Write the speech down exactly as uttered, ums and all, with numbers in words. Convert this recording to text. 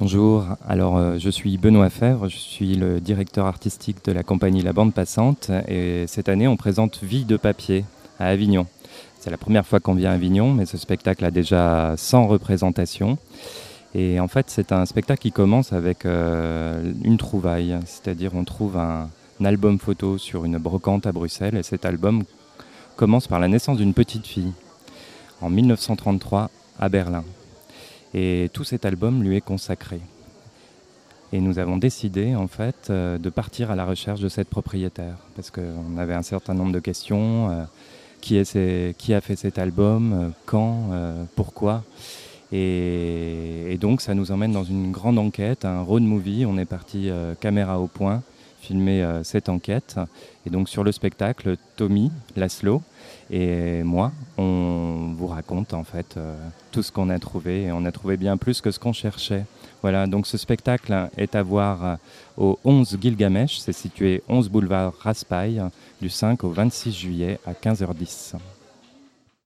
Bonjour, alors euh, je suis Benoît Fèvre, je suis le directeur artistique de la compagnie La Bande Passante et cette année on présente Vie de papier à Avignon. C'est la première fois qu'on vient à Avignon, mais ce spectacle a déjà cent représentations. Et en fait c'est un spectacle qui commence avec euh, une trouvaille, c'est-à-dire on trouve un, un album photo sur une brocante à Bruxelles et cet album commence par la naissance d'une petite fille en mille neuf cent trente-trois à Berlin. Et tout cet album lui est consacré. Et nous avons décidé en fait euh, de partir à la recherche de cette propriétaire parce qu'on avait un certain nombre de questions. Euh, qui, est ces, qui a fait cet album, euh, quand, euh, pourquoi et, et donc ça nous emmène dans une grande enquête, un road movie. On est parti euh, caméra au point, filmer euh, cette enquête. Et donc sur le spectacle, Tommy, Laszlo et moi, on vous raconte en fait euh, tout ce qu'on a trouvé. Et on a trouvé bien plus que ce qu'on cherchait. Voilà, donc ce spectacle est à voir euh, au onze Gilgamesh, c'est situé onze boulevard Raspail, du cinq au vingt-six juillet à quinze heures dix.